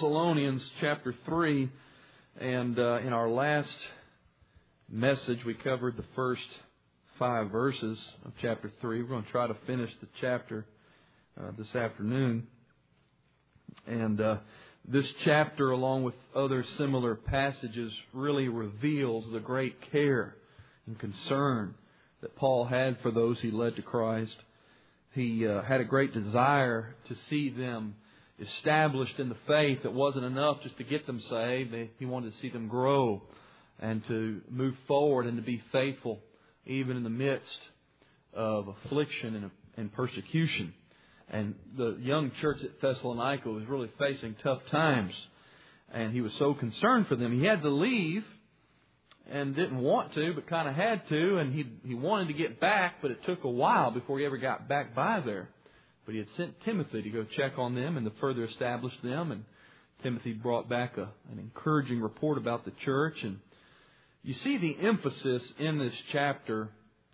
Thessalonians chapter 3, and in our last message we covered the first 5 verses of chapter 3. We're going to try to finish the chapter this afternoon. And this chapter, along with other similar passages, really reveals the great care and concern that Paul had for those he led to Christ. He had a great desire to see them established in the faith. It wasn't enough just to get them saved. He wanted to see them grow and to move forward and to be faithful even in the midst of affliction and persecution. And the young church at Thessalonica was really facing tough times. And he was so concerned for them. He had to leave and didn't want to, but kind of had to. And he wanted to get back, but it took a while before he ever got back by there. But he had sent Timothy to go check on them and to further establish them. And Timothy brought back an encouraging report about the church. And you see the emphasis in this chapter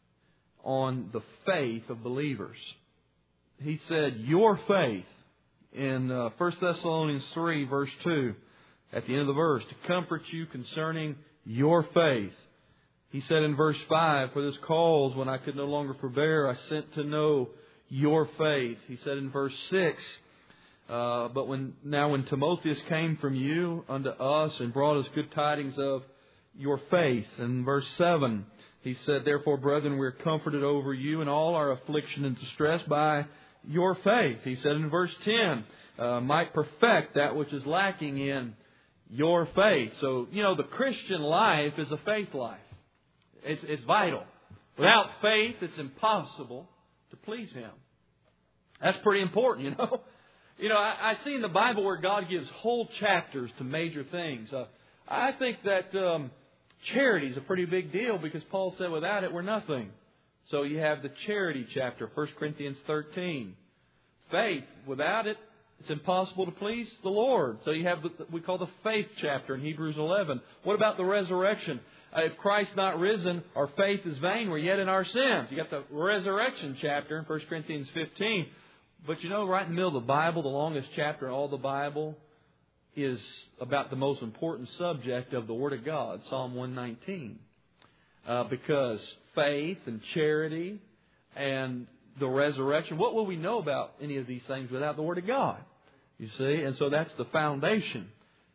on the faith of believers. He said, your faith, in 1 Thessalonians 3, verse 2, at the end of the verse, to comfort you concerning your faith. He said in verse 5, for this cause, when I could no longer forbear, I sent to know your faith. He said in verse 6, but when Timotheus came from you unto us and brought us good tidings of your faith. And verse 7, he said, therefore, brethren, we are comforted over you in all our affliction and distress by your faith. He said in verse 10, might perfect that which is lacking in your faith. So, the Christian life is a faith life. It's vital. Without faith, it's impossible to please Him. That's pretty important, I see in the Bible where God gives whole chapters to major things. I think that charity is a pretty big deal because Paul said without it we're nothing. So you have the charity chapter, 1 Corinthians 13. Faith, without it, it's impossible to please the Lord. So you have what we call the faith chapter in Hebrews 11. What about the resurrection? If Christ's not risen, our faith is vain. We're yet in our sins. You got the resurrection chapter in 1 Corinthians 15. But right in the middle of the Bible, the longest chapter in all the Bible is about the most important subject of the Word of God, Psalm 119. Because faith and charity and the resurrection, what will we know about any of these things without the Word of God? You see? And so that's the foundation.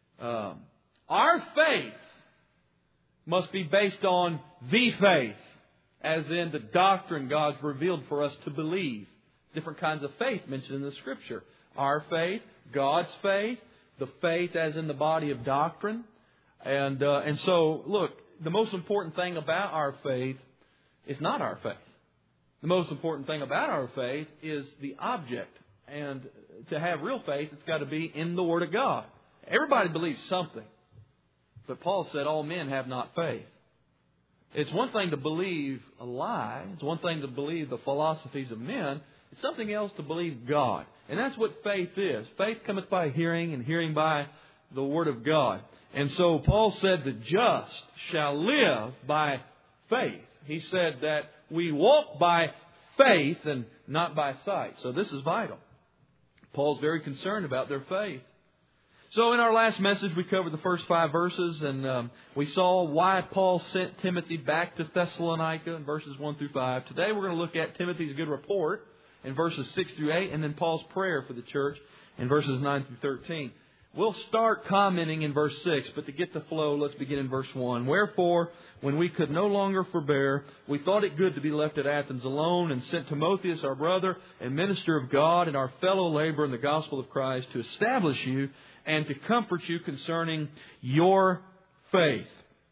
Our faith must be based on the faith, as in the doctrine God's revealed for us to believe. Different kinds of faith mentioned in the Scripture. Our faith, God's faith, the faith as in the body of doctrine. And so, look, the most important thing about our faith is not our faith. The most important thing about our faith is the object. And to have real faith, it's got to be in the Word of God. Everybody believes something. But Paul said all men have not faith. It's one thing to believe a lie. It's one thing to believe the philosophies of men. It's something else to believe God. And that's what faith is. Faith cometh by hearing, and hearing by the Word of God. And so Paul said the just shall live by faith. He said that we walk by faith and not by sight. So this is vital. Paul's very concerned about their faith. So in our last message, we covered the first 5 verses, and we saw why Paul sent Timothy back to Thessalonica in verses 1 through 5. Today we're going to look at Timothy's good report in verses 6 through 8, and then Paul's prayer for the church in verses 9 through 13. We'll start commenting in verse 6, but to get the flow, let's begin in verse 1. Wherefore, when we could no longer forbear, we thought it good to be left at Athens alone, and sent Timotheus, our brother and minister of God, and our fellow laborer in the gospel of Christ, to establish you and to comfort you concerning your faith,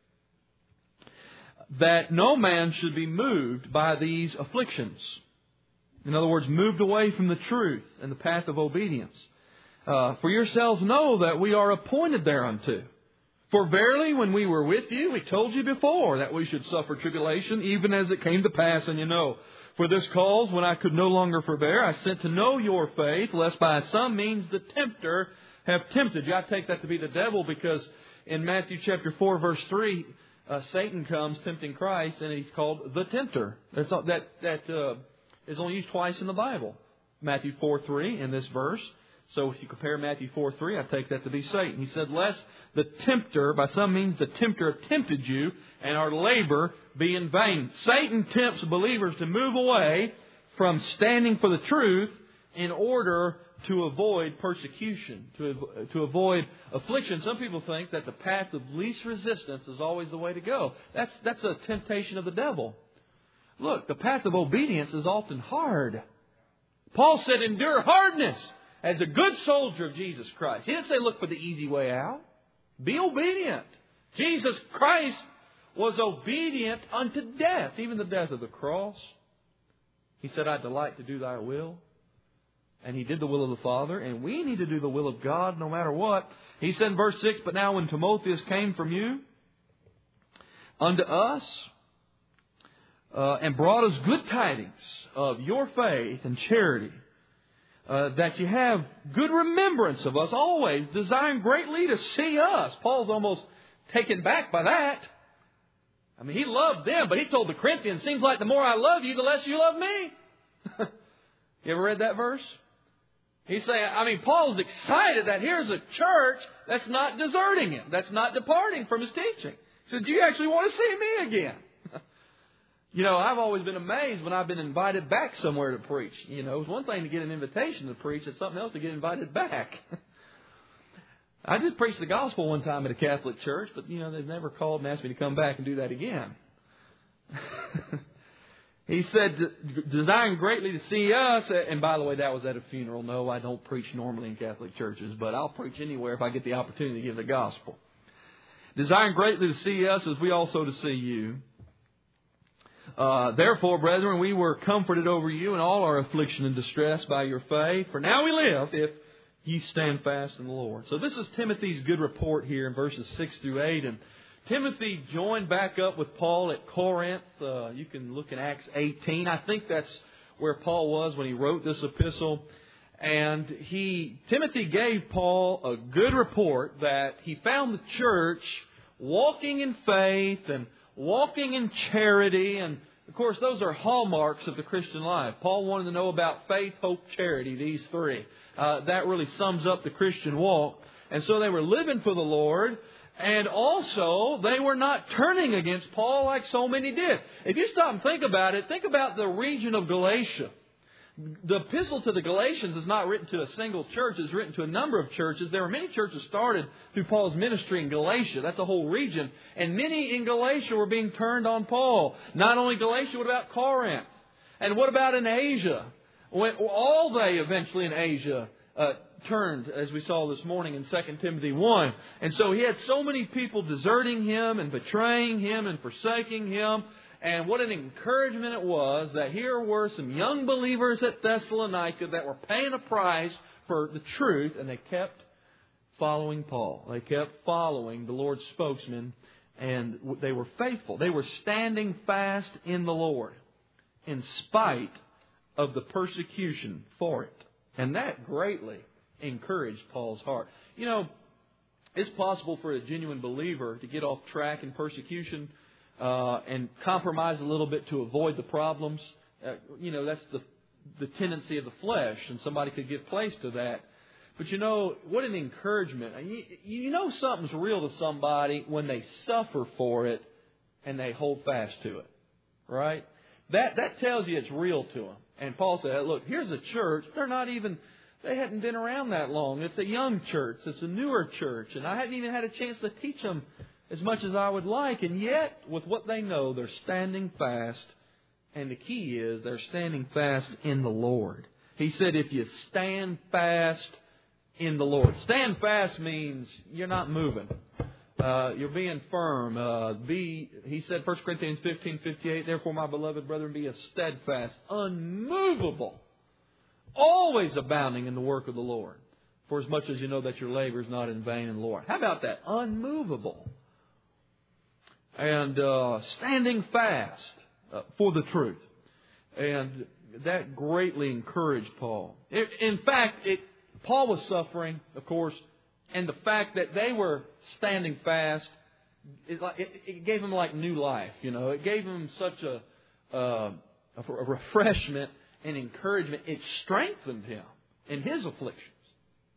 that no man should be moved by these afflictions. In other words, moved away from the truth and the path of obedience. For yourselves know that we are appointed thereunto. For verily, when we were with you, we told you before that we should suffer tribulation, even as it came to pass, and you know. For this cause, when I could no longer forbear, I sent to know your faith, lest by some means the tempter have tempted you. I take that to be the devil, because in Matthew chapter 4, verse 3, Satan comes tempting Christ, and he's called the tempter. That is only used twice in the Bible. Matthew 4:3 in this verse. So if you compare Matthew 4:3, I take that to be Satan. He said, lest the tempter, by some means the tempter have tempted you, and our labor be in vain. Satan tempts believers to move away from standing for the truth in order to avoid persecution, to avoid affliction. Some people think that the path of least resistance is always the way to go. That's a temptation of the devil. Look, the path of obedience is often hard. Paul said, endure hardness as a good soldier of Jesus Christ. He didn't say look for the easy way out. Be obedient. Jesus Christ was obedient unto death, even the death of the cross. He said, I delight to do thy will. And He did the will of the Father. And we need to do the will of God no matter what. He said in verse 6, but now when Timotheus came from you unto us, and brought us good tidings of your faith and charity, that you have good remembrance of us always, desiring greatly to see us. Paul's almost taken back by that. I mean, he loved them, but he told the Corinthians, seems like the more I love you, the less you love me. You ever read that verse? He's saying, Paul's excited that here's a church that's not deserting him, that's not departing from his teaching. He said, do you actually want to see me again? You know, I've always been amazed when I've been invited back somewhere to preach. You know, it's one thing to get an invitation to preach. It's something else to get invited back. I did preach the gospel one time at a Catholic church, but, you know, they've never called and asked me to come back and do that again. He said, desiring greatly to see us. And by the way, that was at a funeral. No, I don't preach normally in Catholic churches, but I'll preach anywhere if I get the opportunity to give the gospel. Desiring greatly to see us as we also to see you. Therefore, brethren, we were comforted over you in all our affliction and distress by your faith. For now we live if ye stand fast in the Lord. So this is Timothy's good report here in verses 6 through 8. And Timothy joined back up with Paul at Corinth. You can look in Acts 18. I think that's where Paul was when he wrote this epistle. And Timothy gave Paul a good report that he found the church walking in faith and walking in charity. And, of course, those are hallmarks of the Christian life. Paul wanted to know about faith, hope, charity, these three. That really sums up the Christian walk. And so they were living for the Lord. And also, they were not turning against Paul like so many did. If you stop and think about it, think about the region of Galatia. The epistle to the Galatians is not written to a single church. It's written to a number of churches. There were many churches started through Paul's ministry in Galatia. That's a whole region. And many in Galatia were being turned on Paul. Not only Galatia, what about Corinth? And what about in Asia? All they eventually in Asia turned, as we saw this morning in 2 Timothy 1. And so he had so many people deserting him and betraying him and forsaking him. And what an encouragement it was that here were some young believers at Thessalonica that were paying a price for the truth, and they kept following Paul. They kept following the Lord's spokesman, and they were faithful. They were standing fast in the Lord in spite of the persecution for it. And that greatly encouraged Paul's heart. You know, it's possible for a genuine believer to get off track in persecution and compromise a little bit to avoid the problems. You know, that's the tendency of the flesh, and somebody could give place to that. But you know, what an encouragement. You know something's real to somebody when they suffer for it and they hold fast to it. Right? That tells you it's real to them. And Paul said, look, here's a church. They hadn't been around that long. It's a young church. It's a newer church. And I hadn't even had a chance to teach them as much as I would like. And yet, with what they know, they're standing fast. And the key is they're standing fast in the Lord. He said, if you stand fast in the Lord. Stand fast means you're not moving. You're being firm. He said, 1 Corinthians 15:58, therefore, my beloved brethren, be a steadfast, unmovable, always abounding in the work of the Lord. For as much as you know that your labor is not in vain in the Lord. How about that? Unmovable. And standing fast for the truth. And that greatly encouraged Paul. In fact, Paul was suffering, of course, and the fact that they were standing fast, it gave him like new life. You know, it gave him such a refreshment and encouragement. It strengthened him in his afflictions.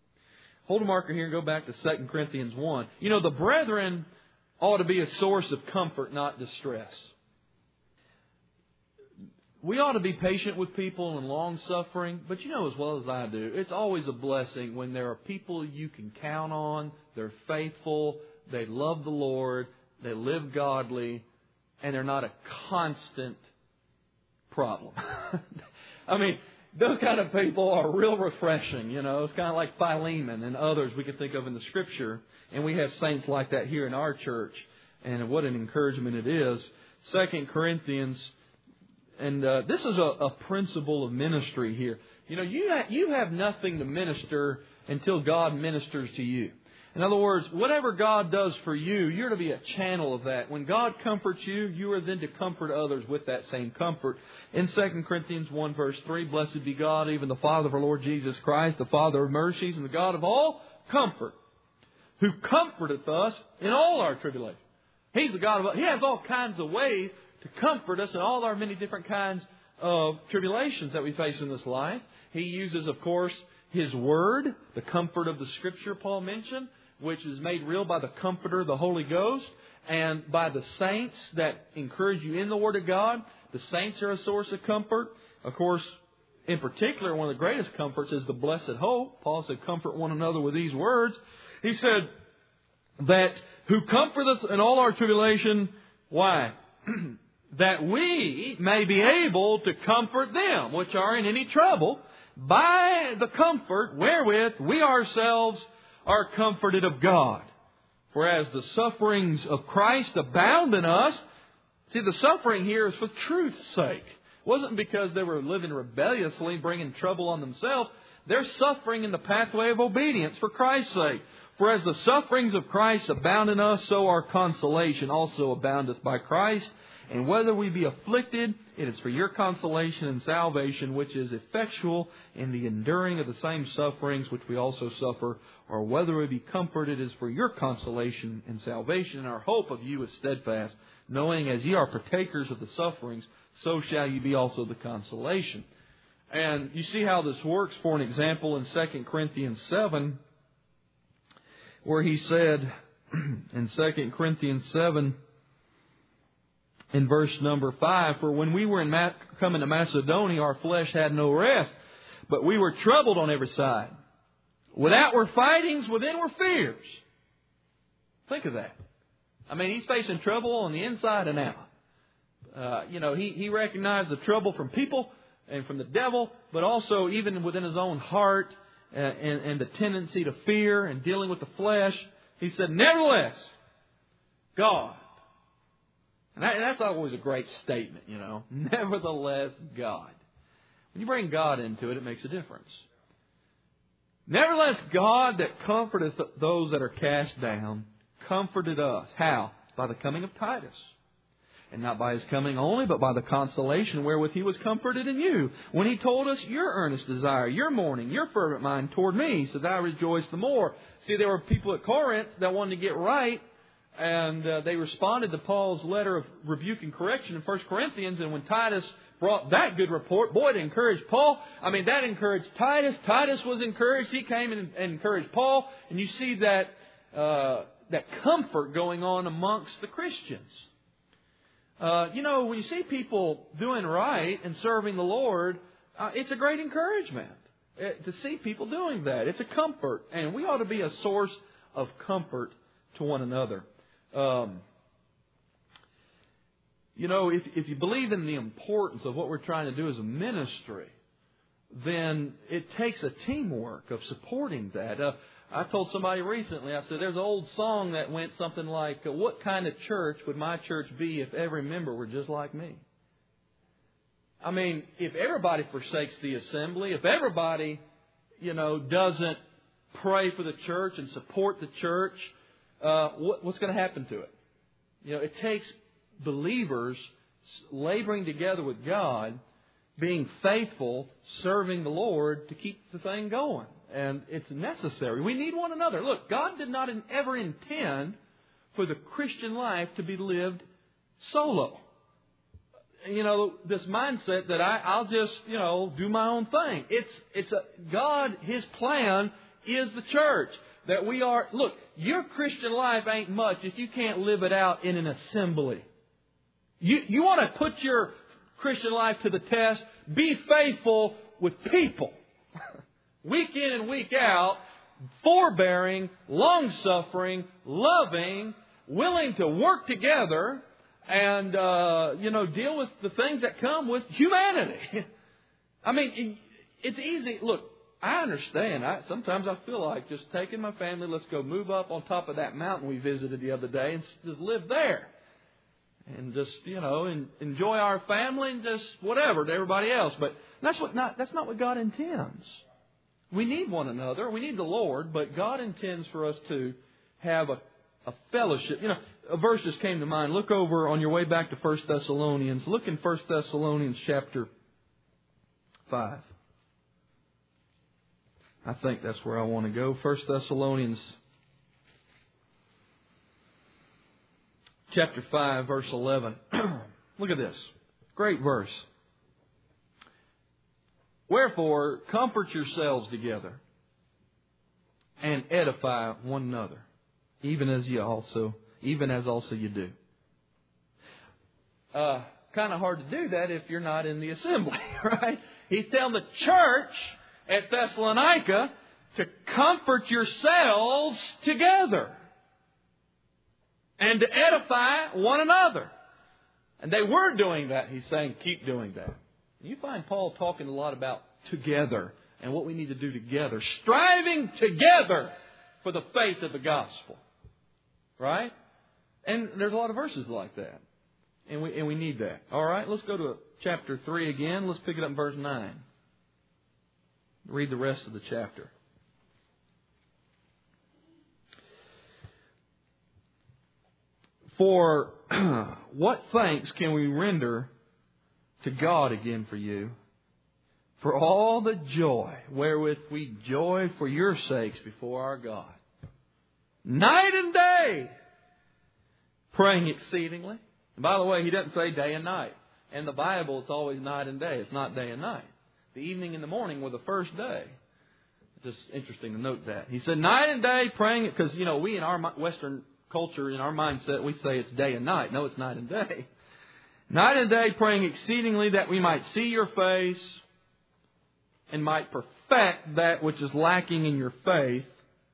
hold a marker here and go back to 2 Corinthians 1. You know, the brethren ought to be a source of comfort, not distress. We ought to be patient with people and long-suffering, but you know as well as I do, it's always a blessing when there are people you can count on, they're faithful, they love the Lord, they live godly, and they're not a constant problem. I mean, those kind of people are real refreshing, you know. It's kind of like Philemon and others we could think of in the Scripture. And we have saints like that here in our church. And what an encouragement it is. 2 Corinthians, and this is a principle of ministry here. You know, you have nothing to minister until God ministers to you. In other words, whatever God does for you, you're to be a channel of that. When God comforts you, you are then to comfort others with that same comfort. In 2 Corinthians 1 verse 3, Blessed be God, even the Father of our Lord Jesus Christ, the Father of mercies and the God of all comfort, who comforteth us in all our tribulation. He's the God of, He has all kinds of ways to comfort us in all our many different kinds of tribulations that we face in this life. He uses, of course, His Word, the comfort of the Scripture Paul mentioned, which is made real by the Comforter, the Holy Ghost, and by the saints that encourage you in the Word of God. The saints are a source of comfort. Of course, in particular, one of the greatest comforts is the blessed hope. Paul said, comfort one another with these words. He said that who comforteth in all our tribulation, why? That we may be able to comfort them which are in any trouble by the comfort wherewith we ourselves are comforted of God. For as the sufferings of Christ abound in us. See, the suffering here is for truth's sake. It wasn't because they were living rebelliously, bringing trouble on themselves. They're suffering in the pathway of obedience for Christ's sake. For as the sufferings of Christ abound in us, so our consolation also aboundeth by Christ. And whether we be afflicted, it is for your consolation and salvation, which is effectual in the enduring of the same sufferings which we also suffer. Or whether we be comforted, it is for your consolation and salvation. And our hope of you is steadfast, knowing as ye are partakers of the sufferings, so shall ye be also the consolation. And you see how this works, for an example, in 2 Corinthians 7, where he said, in 2 Corinthians 7, in verse number 5, for when we were coming to Macedonia, our flesh had no rest, but we were troubled on every side. Without were fightings, within were fears. Think of that. I mean, he's facing trouble on the inside and out. He recognized the trouble from people and from the devil, but also even within his own heart and the tendency to fear and dealing with the flesh. He said, nevertheless, God. And that's always a great statement, you know. Nevertheless, God. When you bring God into it, it makes a difference. Nevertheless, God that comforteth those that are cast down, comforted us. How? By the coming of Titus. And not by His coming only, but by the consolation wherewith He was comforted in you. When He told us your earnest desire, your mourning, your fervent mind toward me, so that I rejoiced the more. See, there were people at Corinth that wanted to get right. And they responded to Paul's letter of rebuke and correction in 1 Corinthians. And when Titus brought that good report, boy, it encouraged Paul. I mean, that encouraged Titus. Titus was encouraged. He came and encouraged Paul. And you see that comfort going on amongst the Christians. When you see people doing right and serving the Lord, it's a great encouragement to see people doing that. It's a comfort. And we ought to be a source of comfort to one another. If you believe in the importance of what we're trying to do as a ministry, then it takes a teamwork of supporting that. I told somebody recently, I said, there's an old song that went something like, what kind of church would my church be if every member were just like me? I mean, if everybody forsakes the assembly, if everybody, doesn't pray for the church and support the church, what's going to happen to it? It takes believers laboring together with God, being faithful, serving the Lord to keep the thing going. And it's necessary. We need one another. Look, God did not ever intend for the Christian life to be lived solo. This mindset that I'll just, do my own thing. God, His plan is the church. That we are, look, your Christian life ain't much if you can't live it out in an assembly. You want to put your Christian life to the test? Be faithful with people. Week in and week out, forbearing, long-suffering, loving, willing to work together and, deal with the things that come with humanity. I mean, it's easy. Look, I understand. Sometimes I feel like just taking my family, let's go move up on top of that mountain we visited the other day and just live there. And just, enjoy our family and just whatever to everybody else. But that's not what God intends. We need one another. We need the Lord. But God intends for us to have a fellowship. A verse just came to mind. Look over on your way back to 1 Thessalonians. Look in 1 Thessalonians chapter 5. I think that's where I want to go. 1 Thessalonians chapter 5, verse 11. Look at this. Great verse. Wherefore, comfort yourselves together and edify one another, even as also you do. Kind of hard to do that if you're not in the assembly, right? He's telling the church at Thessalonica to comfort yourselves together and to edify one another. And they were doing that. He's saying, keep doing that. You find Paul talking a lot about together and what we need to do together. Striving together for the faith of the gospel. Right? And there's a lot of verses like that. And we need that. All right, let's go to chapter 3 again. Let's pick it up in verse 9. Read the rest of the chapter. For what thanks can we render to God again for you, for all the joy wherewith we joy for your sakes before our God, night and day, praying exceedingly. And by the way, he doesn't say day and night. In the Bible, it's always night and day. It's not day and night. The evening and the morning were the first day. Just interesting to note that. He said night and day praying, because, we in our Western culture, in our mindset, we say it's day and night. No, it's night and day. Night and day praying exceedingly that we might see your face and might perfect that which is lacking in your faith.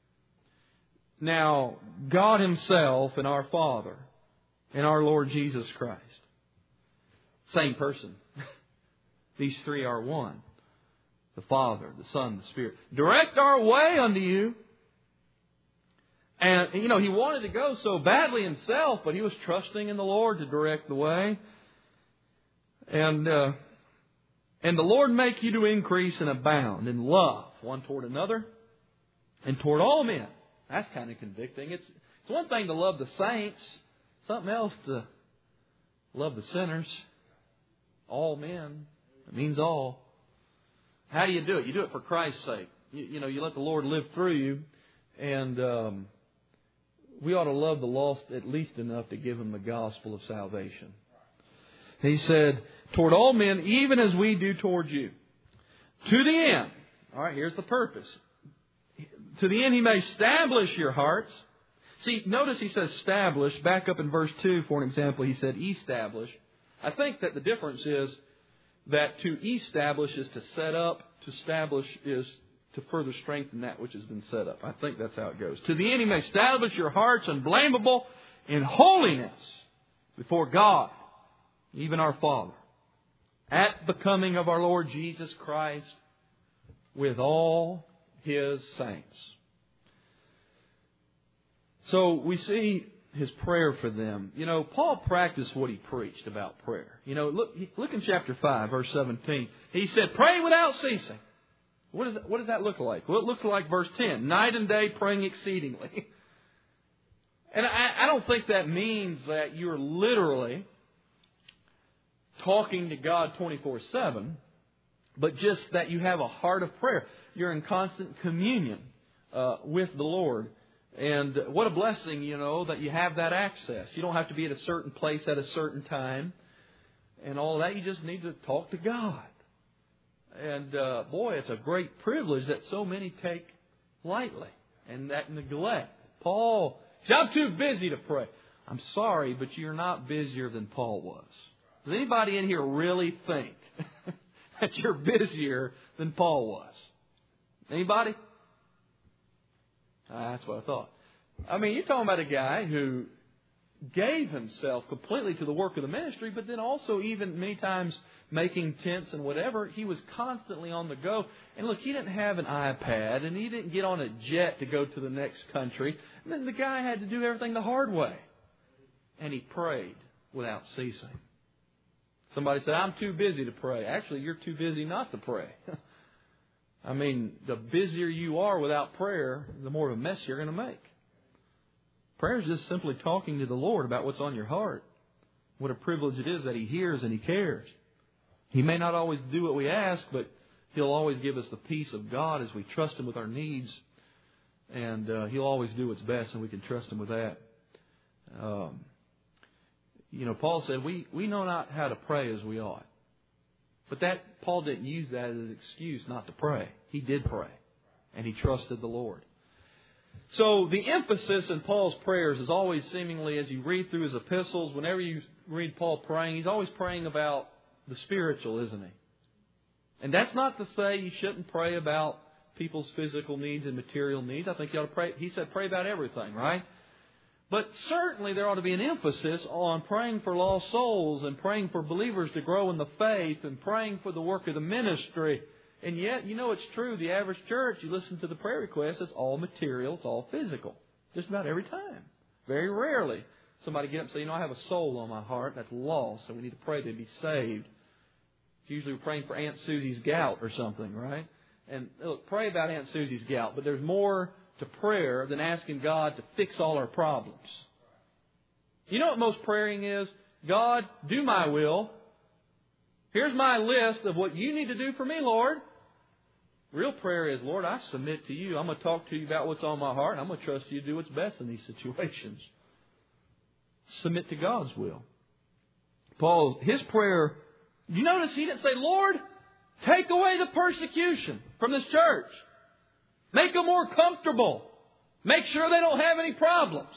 Now, God Himself and our Father and our Lord Jesus Christ. Same person. These three are one. The Father, the Son, the Spirit. Direct our way unto you. And, He wanted to go so badly Himself, but He was trusting in the Lord to direct the way. And the Lord make you to increase and abound in love one toward another and toward all men. That's kind of convicting. It's one thing to love the saints. Something else to love the sinners. All men. It means all. How do you do it? You do it for Christ's sake. You let the Lord live through you. And we ought to love the lost at least enough to give them the gospel of salvation. He said, toward all men, even as we do toward you. To the end. All right, here's the purpose. To the end He may establish your hearts. See, notice He says establish. Back up in verse 2, for an example, He said establish. I think that the difference is that to establish is to set up. To establish is to further strengthen that which has been set up. I think that's how it goes. To the end He may establish your hearts unblameable in holiness before God, even our Father, at the coming of our Lord Jesus Christ with all His saints. So we see his prayer for them. Paul practiced what he preached about prayer. Look in chapter 5, verse 17. He said, pray without ceasing. What does that look like? Well, it looks like verse 10. Night and day praying exceedingly. And I don't think that means that you're literally talking to God 24/7, but just that you have a heart of prayer. You're in constant communion with the Lord. And what a blessing, that you have that access. You don't have to be at a certain place at a certain time and all that. You just need to talk to God. And boy, it's a great privilege that so many take lightly and that neglect. Paul said, I'm too busy to pray. I'm sorry, but you're not busier than Paul was. Does anybody in here really think that you're busier than Paul was? Anybody? That's what I thought. I mean, you're talking about a guy who gave himself completely to the work of the ministry, but then also even many times making tents and whatever, he was constantly on the go. And look, he didn't have an iPad, and he didn't get on a jet to go to the next country. And then the guy had to do everything the hard way. And he prayed without ceasing. Somebody said, I'm too busy to pray. Actually, you're too busy not to pray. I mean, the busier you are without prayer, the more of a mess you're going to make. Prayer is just simply talking to the Lord about what's on your heart. What a privilege it is that He hears and He cares. He may not always do what we ask, but He'll always give us the peace of God as we trust Him with our needs. And He'll always do what's best, and we can trust Him with that. Paul said, we know not how to pray as we ought. But Paul didn't use that as an excuse not to pray. He did pray, and he trusted the Lord. So the emphasis in Paul's prayers is always seemingly, as you read through his epistles, whenever you read Paul praying, he's always praying about the spiritual, isn't he? And that's not to say you shouldn't pray about people's physical needs and material needs. I think you ought to pray. He said pray about everything, right? But certainly there ought to be an emphasis on praying for lost souls and praying for believers to grow in the faith and praying for the work of the ministry. And yet, it's true. The average church, you listen to the prayer requests, it's all material, it's all physical. Just about every time. Very rarely somebody get up and say, I have a soul on my heart that's lost, so we need to pray they'd be saved. Usually we're praying for Aunt Susie's gout or something, right? And look, pray about Aunt Susie's gout, but there's more to prayer than asking God to fix all our problems. You know what most praying is? God, do my will. Here's my list of what you need to do for me, Lord. Real prayer is, Lord, I submit to you. I'm going to talk to you about what's on my heart. And I'm going to trust you to do what's best in these situations. Submit to God's will. Paul, his prayer, you notice he didn't say, Lord, take away the persecution from this church. Make them more comfortable. Make sure they don't have any problems.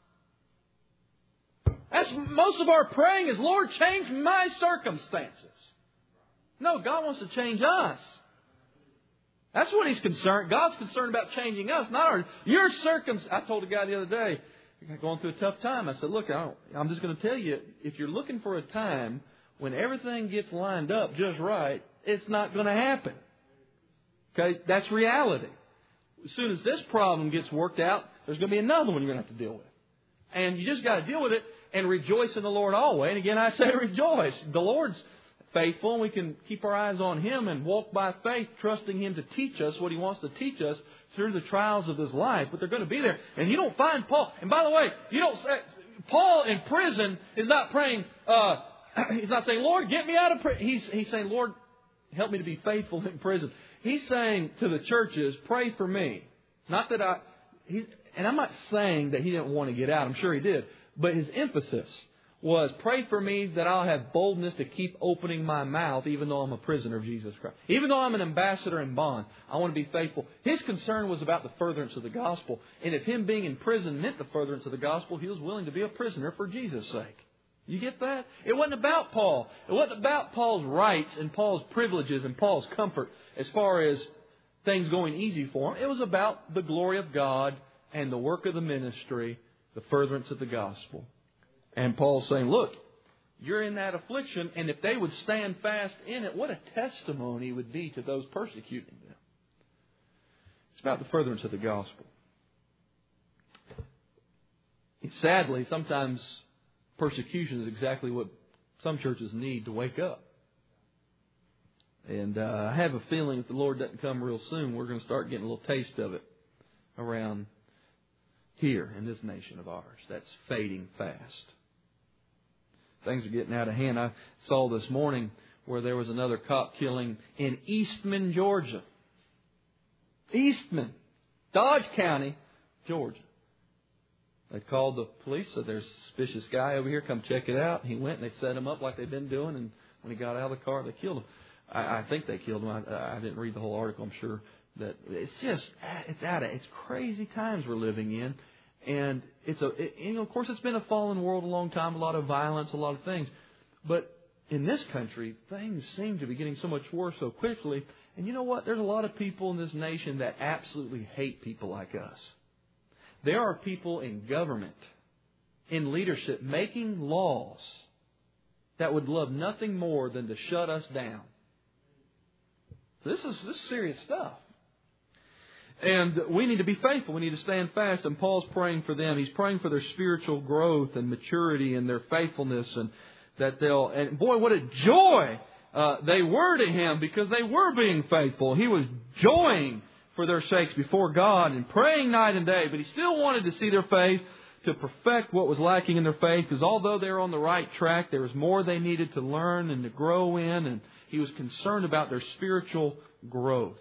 That's most of our praying is, Lord, change my circumstances. No, God wants to change us. That's what He's concerned. God's concerned about changing us, not your circumstances. I told a guy the other day, going through a tough time. I said, look, I'm just going to tell you, if you're looking for a time when everything gets lined up just right, it's not going to happen. Okay, that's reality. As soon as this problem gets worked out, there's going to be another one you're going to have to deal with. And you just got to deal with it and rejoice in the Lord always. And again, I say rejoice. The Lord's faithful, and we can keep our eyes on Him and walk by faith, trusting Him to teach us what He wants to teach us through the trials of this life. But they're going to be there. And you don't find Paul. And by the way, you don't say, Paul in prison is not praying, he's not saying, Lord, get me out of prison. He's saying, Lord, help me to be faithful in prison. He's saying to the churches, pray for me. Not that and I'm not saying that he didn't want to get out. I'm sure he did. But his emphasis was, pray for me that I'll have boldness to keep opening my mouth even though I'm a prisoner of Jesus Christ. Even though I'm an ambassador in bond, I want to be faithful. His concern was about the furtherance of the gospel. And if him being in prison meant the furtherance of the gospel, he was willing to be a prisoner for Jesus' sake. You get that? It wasn't about Paul. It wasn't about Paul's rights and Paul's privileges and Paul's comfort as far as things going easy for him. It was about the glory of God and the work of the ministry, the furtherance of the gospel. And Paul's saying, look, you're in that affliction, and if they would stand fast in it, what a testimony it would be to those persecuting them. It's about the furtherance of the gospel. Sadly, sometimes persecution is exactly what some churches need to wake up. And I have a feeling if the Lord doesn't come real soon, we're going to start getting a little taste of it around here in this nation of ours. That's fading fast. Things are getting out of hand. I saw this morning where there was another cop killing in Eastman, Georgia. Eastman, Dodge County, Georgia. They called the police, said there's a suspicious guy over here, come check it out. He went and they set him up like they've been doing, and when he got out of the car, they killed him. I think they killed him. I didn't read the whole article, I'm sure. that it's crazy times we're living in. And of course, it's been a fallen world a long time, a lot of violence, a lot of things. But in this country, things seem to be getting so much worse so quickly. And you know what? There's a lot of people in this nation that absolutely hate people like us. There are people in government, in leadership, making laws that would love nothing more than to shut us down. This is serious stuff. And we need to be faithful. We need to stand fast. And Paul's praying for them. He's praying for their spiritual growth and maturity and their faithfulness. And that and boy, what a joy they were to him because they were being faithful. He was joying for their sakes before God and praying night and day. But he still wanted to see their faith to perfect what was lacking in their faith. Because although they were on the right track, there was more they needed to learn and to grow in. And he was concerned about their spiritual growth.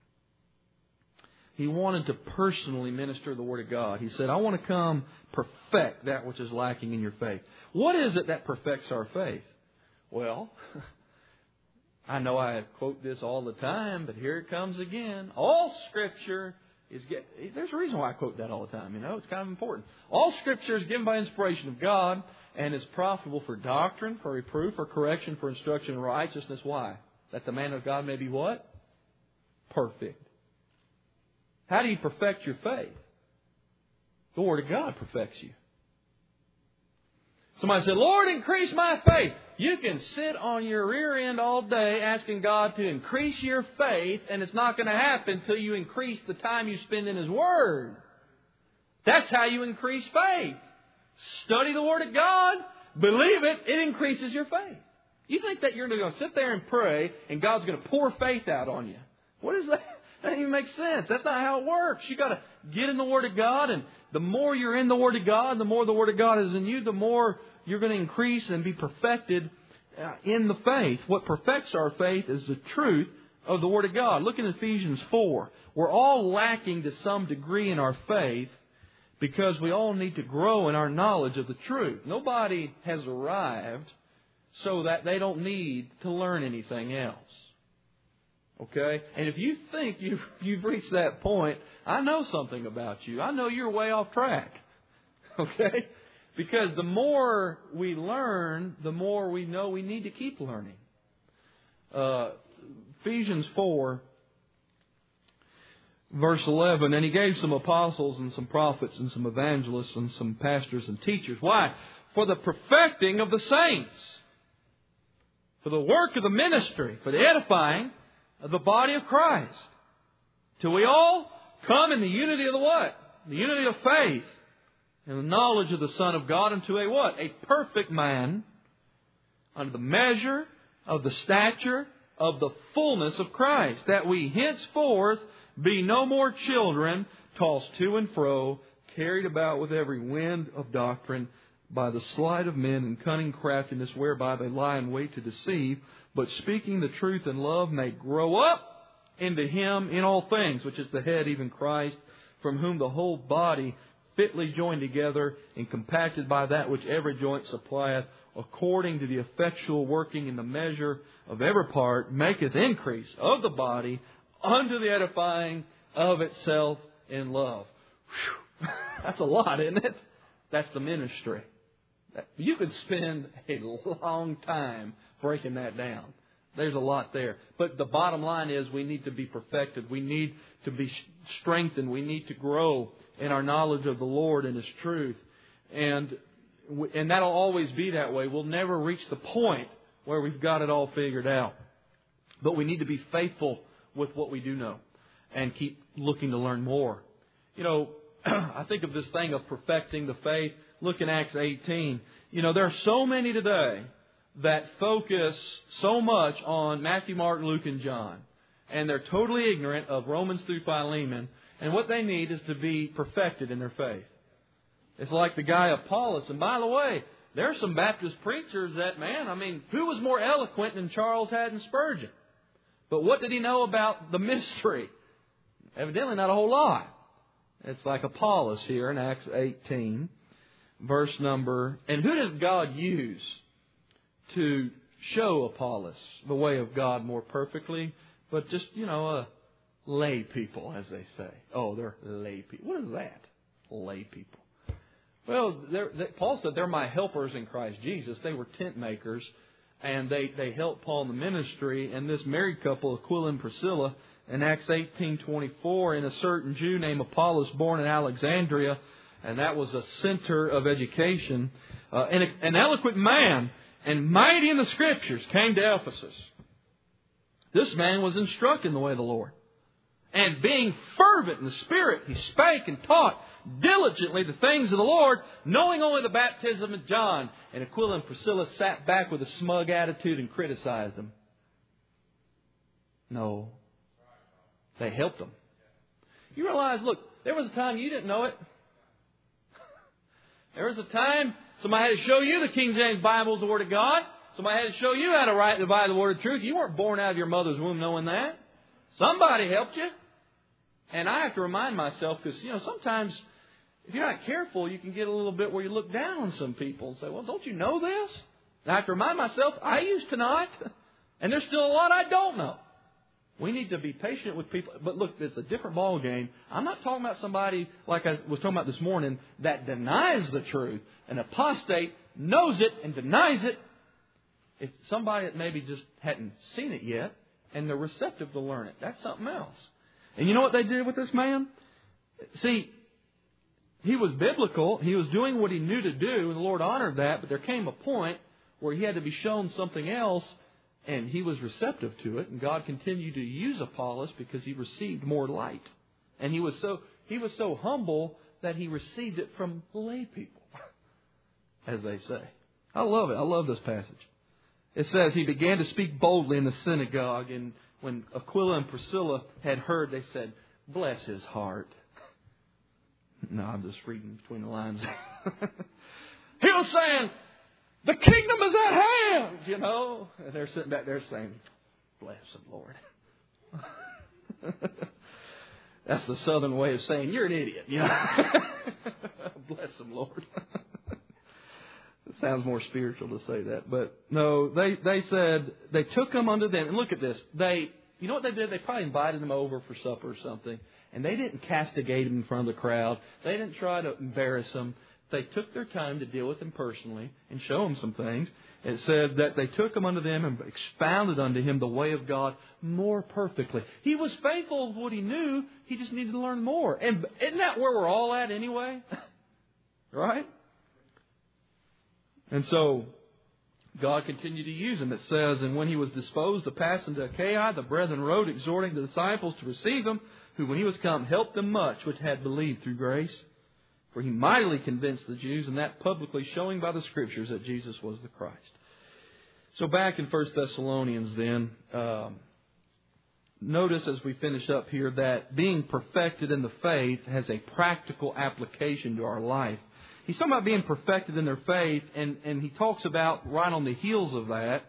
He wanted to personally minister the Word of God. He said, I want to come perfect that which is lacking in your faith. What is it that perfects our faith? Well, I know I quote this all the time, but here it comes again. All Scripture is... There's a reason why I quote that all the time. It's kind of important. All Scripture is given by inspiration of God and is profitable for doctrine, for reproof, for correction, for instruction in righteousness. Why? That the man of God may be what? Perfect. How do you perfect your faith? The Word of God perfects you. Somebody said, Lord, increase my faith. You can sit on your rear end all day asking God to increase your faith, and it's not going to happen until you increase the time you spend in His Word. That's how you increase faith. Study the Word of God. Believe it. It increases your faith. You think that you're going to sit there and pray and God's going to pour faith out on you. What is that? That doesn't even make sense. That's not how it works. You've got to get in the Word of God, and the more you're in the Word of God, the more the Word of God is in you, the more you're going to increase and be perfected in the faith. What perfects our faith is the truth of the Word of God. Look in Ephesians 4. We're all lacking to some degree in our faith because we all need to grow in our knowledge of the truth. Nobody has arrived so that they don't need to learn anything else. Okay? And if you think you've reached that point, I know something about you. I know you're way off track. Okay? Because the more we learn, the more we know we need to keep learning. Ephesians 4, verse 11, and He gave some apostles and some prophets and some evangelists and some pastors and teachers. Why? For the perfecting of the saints. For the work of the ministry. For the edifying of the body of Christ, till we all come in the unity of the what? The unity of faith and the knowledge of the Son of God, unto a what? A perfect man, unto the measure of the stature of the fullness of Christ, that we henceforth be no more children, tossed to and fro, carried about with every wind of doctrine, by the sleight of men and cunning craftiness, whereby they lie in wait to deceive, but speaking the truth in love may grow up into Him in all things, which is the head, even Christ, from whom the whole body fitly joined together and compacted by that which every joint supplieth, according to the effectual working in the measure of every part, maketh increase of the body unto the edifying of itself in love. Whew. That's a lot, isn't it? That's the ministry. You could spend a long time breaking that down. There's a lot there. But the bottom line is we need to be perfected. We need to be strengthened. We need to grow in our knowledge of the Lord and His truth. And that'll always be that way. We'll never reach the point where we've got it all figured out. But we need to be faithful with what we do know and keep looking to learn more. I think of this thing of perfecting the faith. Look in Acts 18. There are so many today that focus so much on Matthew, Mark, Luke, and John. And they're totally ignorant of Romans through Philemon. And what they need is to be perfected in their faith. It's like the guy Apollos. And by the way, there are some Baptist preachers that, who was more eloquent than Charles Haddon Spurgeon? But what did he know about the mystery? Evidently not a whole lot. It's like Apollos here in Acts 18, verse number... And who did God use to show Apollos the way of God more perfectly? But just, a lay people, as they say. Oh, they're lay people. What is that? Lay people. Well, Paul said they're my helpers in Christ Jesus. They were tent makers, and they helped Paul in the ministry. And this married couple, Aquila and Priscilla, in Acts 18:24, in a certain Jew named Apollos, born in Alexandria, and that was a center of education, and an eloquent man and mighty in the Scriptures came to Ephesus. This man was instructed in the way of the Lord. And being fervent in the Spirit, he spake and taught diligently the things of the Lord, knowing only the baptism of John. And Aquila and Priscilla sat back with a smug attitude and criticized him. No. They helped him. You realize, look, there was a time you didn't know it. There was a time somebody had to show you the King James Bible is the Word of God. Somebody had to show you how to write and divide the Word of truth. You weren't born out of your mother's womb knowing that. Somebody helped you. And I have to remind myself, because, sometimes if you're not careful, you can get a little bit where you look down on some people and say, well, don't you know this? And I have to remind myself, I used to not. And there's still a lot I don't know. We need to be patient with people. But look, it's a different ball game. I'm not talking about somebody, like I was talking about this morning, that denies the truth. An apostate knows it and denies it. It's somebody that maybe just hadn't seen it yet, and they're receptive to learn it. That's something else. And you know what they did with this man? See, he was biblical. He was doing what he knew to do, and the Lord honored that. But there came a point where he had to be shown something else, and he was receptive to it. And God continued to use Apollos because he received more light. And he was so humble that he received it from lay people, as they say. I love it. I love this passage. It says he began to speak boldly in the synagogue, and when Aquila and Priscilla had heard, they said, bless his heart. No, I'm just reading between the lines. He was saying, the kingdom is at hand, And they're sitting back there saying, bless him, Lord. That's the southern way of saying, you're an idiot. Bless him, Lord. It sounds more spiritual to say that. But no, they said, they took him under them. And look at this. You know what they did? They probably invited him over for supper or something. And they didn't castigate him in front of the crowd. They didn't try to embarrass him. They took their time to deal with him personally and show him some things. It said that they took him unto them and expounded unto him the way of God more perfectly. He was faithful of what he knew. He just needed to learn more. And isn't that where we're all at anyway? Right? And so God continued to use him. It says, and when he was disposed to pass into Achaia, the brethren wrote, exhorting the disciples to receive him, who when he was come helped them much, which had believed through grace. For he mightily convinced the Jews, and that publicly showing by the Scriptures that Jesus was the Christ. So back in 1 Thessalonians then, notice as we finish up here that being perfected in the faith has a practical application to our life. He's talking about being perfected in their faith, and he talks about right on the heels of that,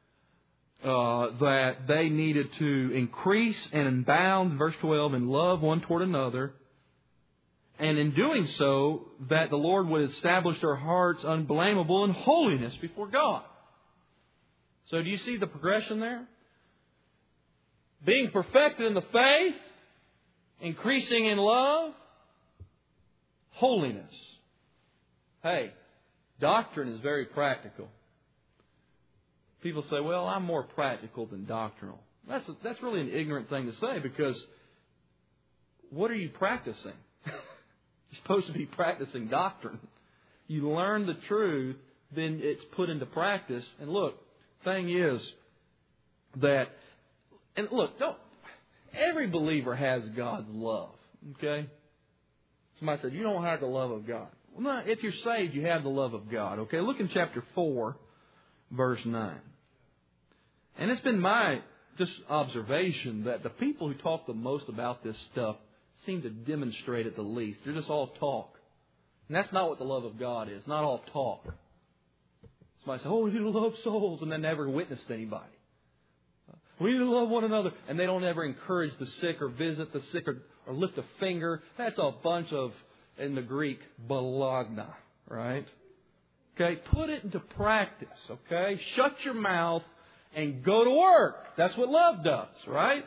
that they needed to increase and abound, verse 12, in love one toward another. And in doing so, that the Lord would establish their hearts unblameable in holiness before God. So do you see the progression there? Being perfected in the faith, increasing in love, holiness. Hey, doctrine is very practical. People say, well, I'm more practical than doctrinal. That's really an ignorant thing to say, because what are you practicing? You're supposed to be practicing doctrine. You learn the truth, then it's put into practice. And look, thing is that, and look, every believer has God's love. Okay? Somebody said, you don't have the love of God. Well, no, if you're saved, you have the love of God. Okay, look in chapter 4, verse 9. And it's been my just observation that the people who talk the most about this stuff seem to demonstrate it the least. They're just all talk. And that's not what the love of God is. Not all talk. Somebody says, we need to love souls, and they never witnessed anybody. We need to love one another, and they don't ever encourage the sick or visit the sick or lift a finger. That's a bunch of, in the Greek, balagna, right? Okay, put it into practice, okay? Shut your mouth and go to work. That's what love does, right?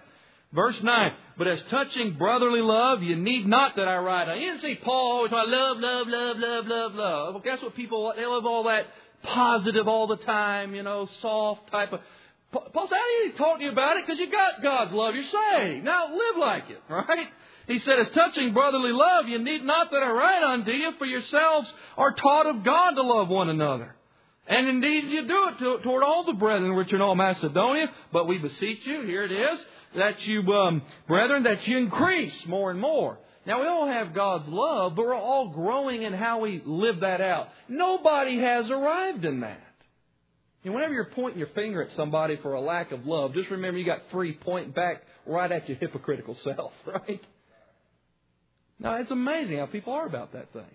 Verse 9, but as touching brotherly love, you need not that I write on. You didn't see Paul always talking love, love, love, love, love, love. Well, guess what people, they love all that positive all the time, soft type of. Paul said, I need to talk to you about it because you got God's love. You're saved. Now live like it, right? He said, as touching brotherly love, you need not that I write unto you, for yourselves are taught of God to love one another. And indeed you do it toward all the brethren which are in all Macedonia. But we beseech you, here it is, that you, brethren, that you increase more and more. Now we all have God's love, but we're all growing in how we live that out. Nobody has arrived in that. And whenever you're pointing your finger at somebody for a lack of love, just remember you got 3 pointing back right at your hypocritical self, right? Now it's amazing how people are about that thing.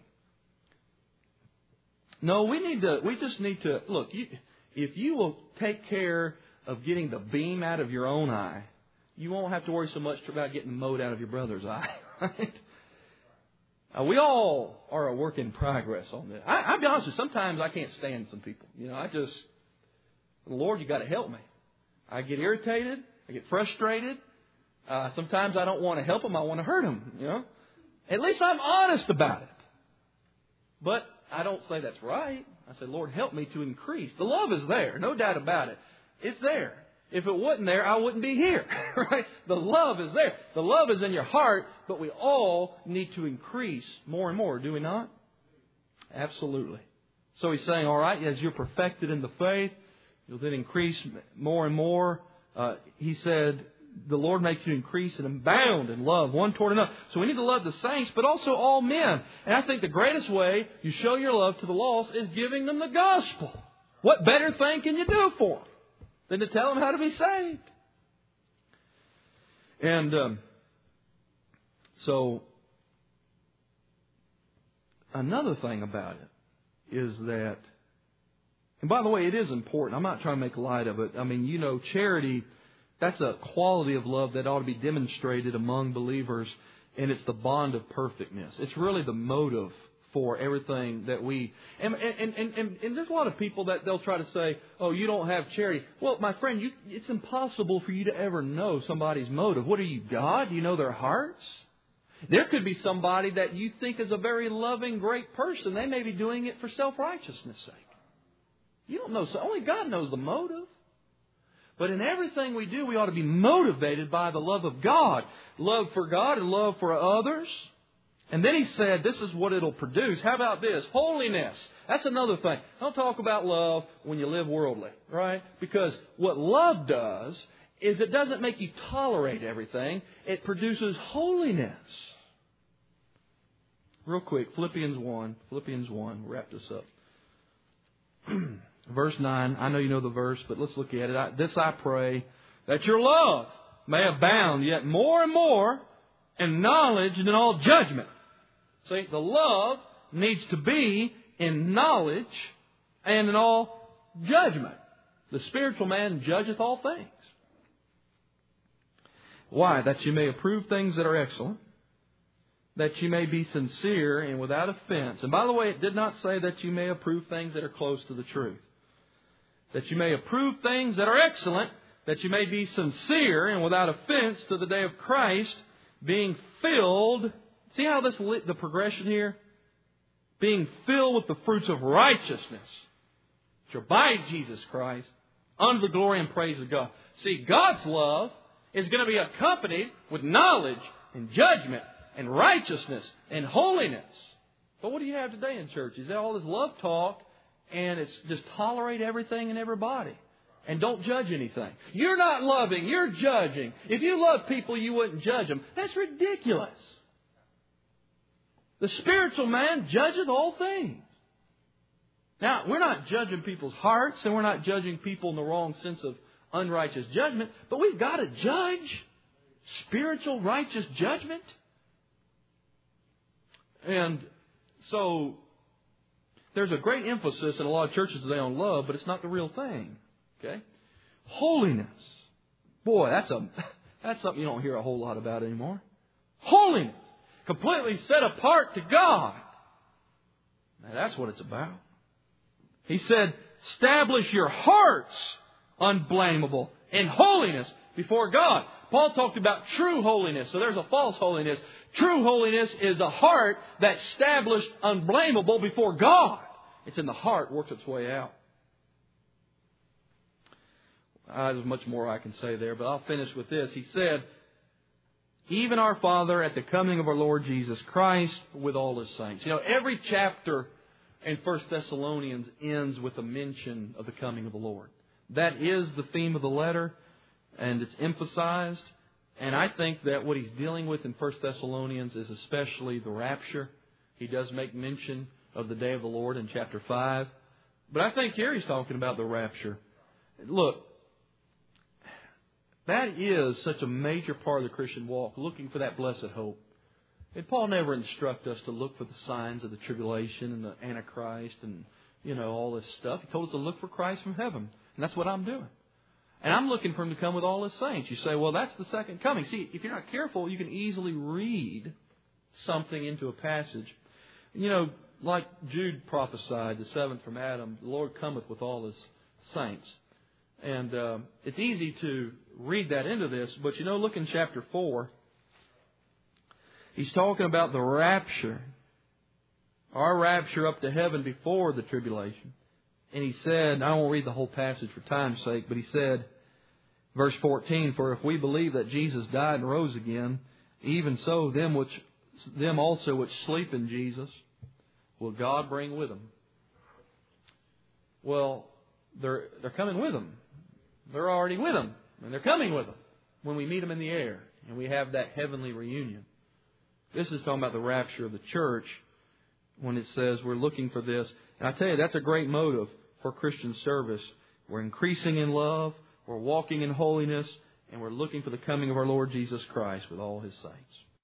No, we just need to, look, if you will take care of getting the beam out of your own eye, you won't have to worry so much about getting the mote out of your brother's eye, right? We all are a work in progress on this. I'll be honest with you, sometimes I can't stand some people. Lord, you got to help me. I get irritated. I get frustrated. Sometimes I don't want to help them. I want to hurt them, At least I'm honest about it. But I don't say that's right. I say, Lord, help me to increase. The love is there. No doubt about it. It's there. If it wasn't there, I wouldn't be here. Right? The love is there. The love is in your heart, but we all need to increase more and more, do we not? Absolutely. So he's saying, all right, as you're perfected in the faith, you'll then increase more and more. He said, the Lord makes you increase and abound in love one toward another. So we need to love the saints, but also all men. And I think the greatest way you show your love to the lost is giving them the gospel. What better thing can you do for them than to tell them how to be saved? And so another thing about it is that, and by the way, it is important. I'm not trying to make light of it. I mean, charity, that's a quality of love that ought to be demonstrated among believers, and it's the bond of perfectness. It's really the motive for everything that we... And there's a lot of people that they'll try to say, oh, you don't have charity. Well, my friend, it's impossible for you to ever know somebody's motive. What are you, God? Do you know their hearts? There could be somebody that you think is a very loving, great person. They may be doing it for self-righteousness' sake. You don't know. So only God knows the motive. But in everything we do, we ought to be motivated by the love of God. Love for God and love for others. And then he said, this is what it'll produce. How about this? Holiness. That's another thing. Don't talk about love when you live worldly, right? Because what love does is it doesn't make you tolerate everything. It produces holiness. Real quick, Philippians 1, wrap this up. Verse 9, I know you know the verse, but let's look at it. This I pray, that your love may abound yet more and more in knowledge and in all judgment. See, the love needs to be in knowledge and in all judgment. The spiritual man judgeth all things. Why? That you may approve things that are excellent, that you may be sincere and without offense. And by the way, it did not say that you may approve things that are close to the truth. That you may approve things that are excellent, that you may be sincere and without offense to the day of Christ, being filled. See how the progression here? Being filled with the fruits of righteousness, which are by Jesus Christ, unto the glory and praise of God. See, God's love is going to be accompanied with knowledge and judgment and righteousness and holiness. But what do you have today in church? Is that all this love talk and it's just tolerate everything and everybody and don't judge anything? You're not loving, you're judging. If you love people, you wouldn't judge them. That's ridiculous. The spiritual man judgeth all things. Now, we're not judging people's hearts and we're not judging people in the wrong sense of unrighteous judgment, but we've got to judge spiritual righteous judgment. And so there's a great emphasis in a lot of churches today on love, but it's not the real thing. Okay? Holiness. Boy, that's something you don't hear a whole lot about anymore. Holiness. Completely set apart to God. Now that's what it's about. He said, establish your hearts unblameable in holiness before God. Paul talked about true holiness. So there's a false holiness. True holiness is a heart that's established unblameable before God. It's in the heart, works its way out. There's much more I can say there, but I'll finish with this. He said, even our Father at the coming of our Lord Jesus Christ with all His saints. You know, every chapter in 1 Thessalonians ends with a mention of the coming of the Lord. That is the theme of the letter, and it's emphasized. And I think that what he's dealing with in 1 Thessalonians is especially the rapture. He does make mention of the day of the Lord in chapter 5. But I think here he's talking about the rapture. Look, that is such a major part of the Christian walk, looking for that blessed hope. And Paul never instructed us to look for the signs of the tribulation and the Antichrist and, all this stuff. He told us to look for Christ from heaven. And that's what I'm doing. And I'm looking for Him to come with all His saints. You say, well, that's the second coming. See, if you're not careful, you can easily read something into a passage. Like Jude prophesied, the seventh from Adam, the Lord cometh with all His saints. And it's easy to read that into this. But look in chapter 4. He's talking about the rapture. Our rapture up to heaven before the tribulation. And he said, I won't read the whole passage for time's sake, but he said, verse 14, for if we believe that Jesus died and rose again, even so them also which sleep in Jesus will God bring with Him. Well, they're coming with Him. They're already with Him. And they're coming with Him when we meet Him in the air. And we have that heavenly reunion. This is talking about the rapture of the church when it says we're looking for this. And I tell you, that's a great motive for Christian service. We're increasing in love, we're walking in holiness, and we're looking for the coming of our Lord Jesus Christ with all His saints.